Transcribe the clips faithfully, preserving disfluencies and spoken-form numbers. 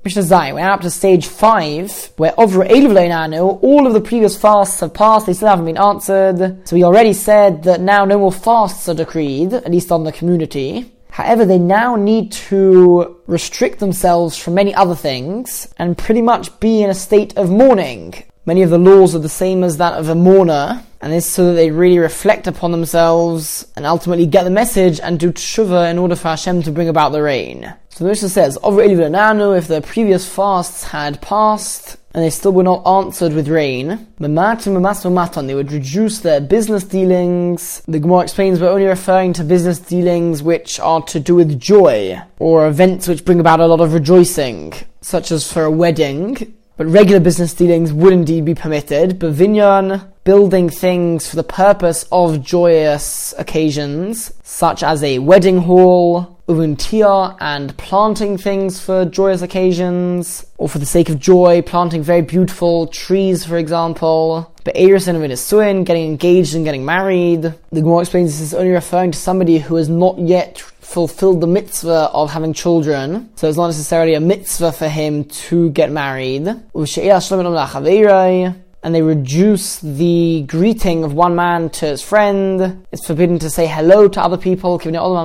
Mishnah Zayin, we're now up to stage five, where over all of the previous fasts have passed, they still haven't been answered. So we already said that now no more fasts are decreed, at least on the community. However, they now need to restrict themselves from many other things and pretty much be in a state of mourning. Many of the laws are the same as that of a mourner, and this is so that they really reflect upon themselves and ultimately get the message and do tshuva in order for Hashem to bring about the rain. So the Mishnah says, if the previous fasts had passed and they still were not answered with rain, they would reduce their business dealings. The Gemara explains we're only referring to business dealings which are to do with joy, or events which bring about a lot of rejoicing, such as for a wedding. But regular business dealings would indeed be permitted. But vinyan, building things for the purpose of joyous occasions, such as a wedding hall, uvuntia, and planting things for joyous occasions, or for the sake of joy, planting very beautiful trees, for example. But Eris and Vinisuin, getting engaged and getting married. The Gemara explains this is only referring to somebody who has not yet fulfilled the mitzvah of having children, so it's not necessarily a mitzvah for him to get married. And they reduce the greeting of one man to his friend. It's forbidden to say hello to other people,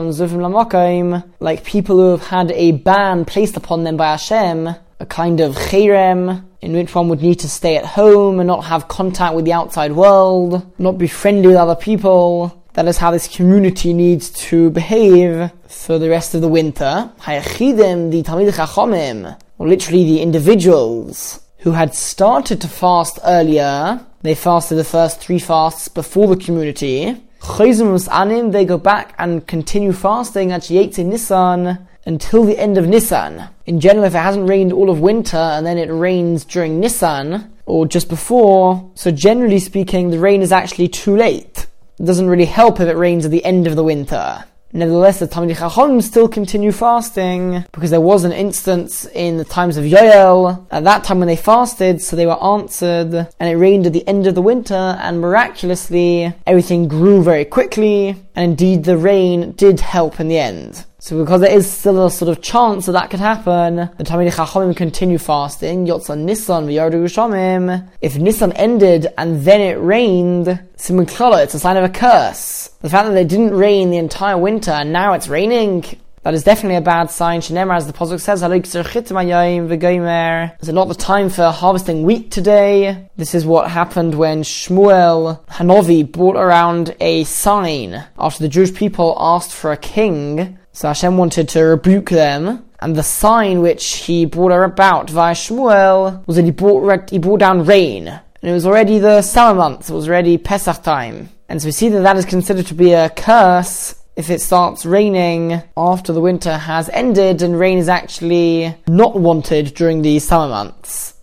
like people who have had a ban placed upon them by Hashem, a kind of cherem, in which one would need to stay at home and not have contact with the outside world, not be friendly with other people. That is how this community needs to behave for the rest of the winter. Hayachidim, the Talmidei Chachamim, or literally the individuals who had started to fast earlier, they fasted the first three fasts before the community. Anim, they go back and continue fasting at Yetzi Nisan until the end of Nisan. In general, if it hasn't rained all of winter and then it rains during Nisan, or just before, so generally speaking, the rain is actually too late. It doesn't really help if it rains at the end of the winter. Nevertheless, the Talmidei Chachamim still continue fasting, because there was an instance in the times of Yoel, at that time when they fasted, so they were answered, and it rained at the end of the winter, and miraculously, everything grew very quickly, and indeed the rain did help in the end. So because there is still a sort of chance that that could happen, the Talmidei Chachamim continue fasting. Yotza Nisan v'yardu Gushamim. If Nisan ended and then it rained, Siman Klala, it's a sign of a curse. The fact that it didn't rain the entire winter and now it's raining, that is definitely a bad sign. Shenemar, as the Pasuk says, is it not the time for harvesting wheat today? This is what happened when Shmuel Hanovi brought around a sign after the Jewish people asked for a king. So Hashem wanted to rebuke them, and the sign which he brought about via Shmuel was that he brought, he brought down rain. And it was already the summer months, it was already Pesach time. And so we see that that is considered to be a curse if it starts raining after the winter has ended and rain is actually not wanted during the summer months.